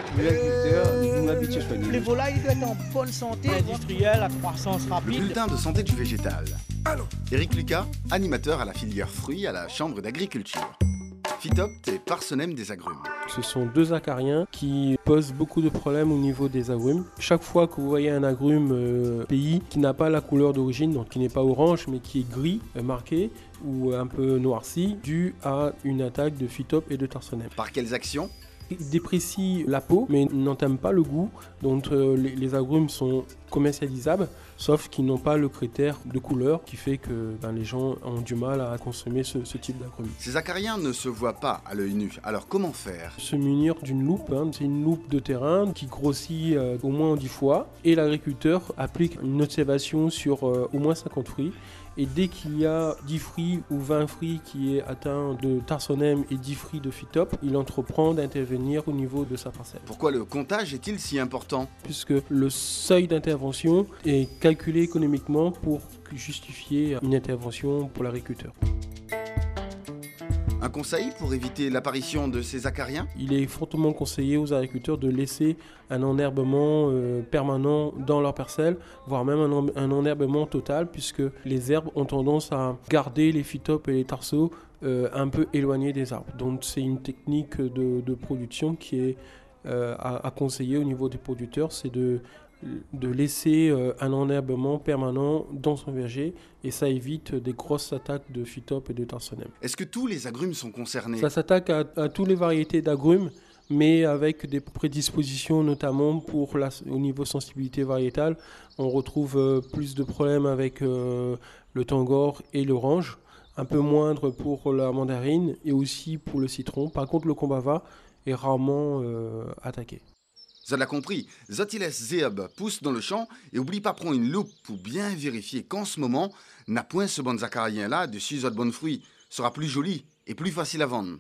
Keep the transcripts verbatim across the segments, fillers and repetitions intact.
L'agriculteur, nous habitués soignés. Les volailles doivent être en bonne santé. Industriel, à croissance Le rapide. bulletin de santé du végétal. Éric Lucas, animateur à la filière fruits à la Chambre d'agriculture. Phytopt et Parsenem des agrumes. Ce sont deux acariens qui posent beaucoup de problèmes au niveau des agrumes. Chaque fois que vous voyez un agrume euh, pays qui n'a pas la couleur d'origine, donc qui n'est pas orange mais qui est gris euh, marqué ou un peu noirci, dû à une attaque de Phytopt et de Parsenem. Par quelles actions? Ils déprécient la peau mais n'entament pas le goût, donc euh, les, les agrumes sont commercialisables, sauf qu'ils n'ont pas le critère de couleur qui fait que ben, les gens ont du mal à consommer ce, ce type d'agrumes. Ces acariens ne se voient pas à l'œil nu, alors comment faire? Se munir d'une loupe, hein, c'est une loupe de terrain qui grossit euh, au moins dix fois et l'agriculteur applique une observation sur euh, au moins cinquante fruits. Et dès qu'il y a dix fruits ou vingt fruits qui est atteint de Parsenem et dix fruits de Phytopt, il entreprend d'intervenir au niveau de sa parcelle. Pourquoi le comptage est-il si important? Puisque le seuil d'intervention est calculé économiquement pour justifier une intervention pour l'agriculteur. Un conseil pour éviter l'apparition de ces acariens? Il est fortement conseillé aux agriculteurs de laisser un enherbement euh, permanent dans leur parcelle, voire même un, un enherbement total, puisque les herbes ont tendance à garder les Phytopt et les tarsos euh, un peu éloignés des arbres. Donc c'est une technique de, de production qui est euh, à, à conseiller au niveau des producteurs, c'est de de laisser euh, un enherbement permanent dans son verger et ça évite des grosses attaques de Phytopt et de Parsenem. Est-ce que tous les agrumes sont concernés? Ça s'attaque à, à toutes les variétés d'agrumes, mais avec des prédispositions notamment pour la, au niveau sensibilité variétale. On retrouve euh, plus de problèmes avec euh, le tangor et l'orange, un peu moindre pour la mandarine et aussi pour le citron. Par contre, le combava est rarement euh, attaqué. Ça l'a compris, Zotiles zeeb pousse dans le champ et oublie pas prendre une loupe pour bien vérifier qu'en ce moment, n'a point ce bon acarien-là de six autres bons fruits, sera plus joli et plus facile à vendre.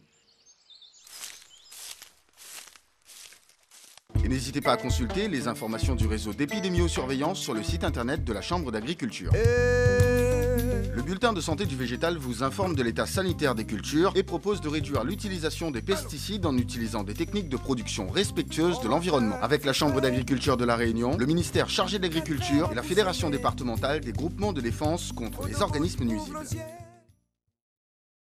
Et n'hésitez pas à consulter les informations du réseau d'épidémiosurveillance sur le site internet de la Chambre d'agriculture. Le bulletin de santé du végétal vous informe de l'état sanitaire des cultures et propose de réduire l'utilisation des pesticides en utilisant des techniques de production respectueuses de l'environnement. Avec la Chambre d'agriculture de la Réunion, le ministère chargé de l'agriculture et la Fédération départementale des groupements de défense contre les organismes nuisibles.